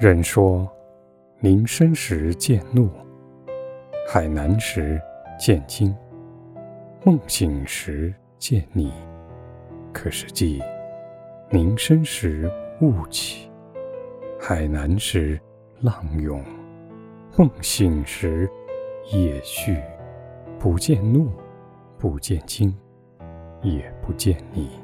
人说林深时见鹿，海南时见鲸，梦醒时见你。可是记林深时雾起，海南时浪涌，梦醒时夜续，不见鹿，不见鲸，也不见你。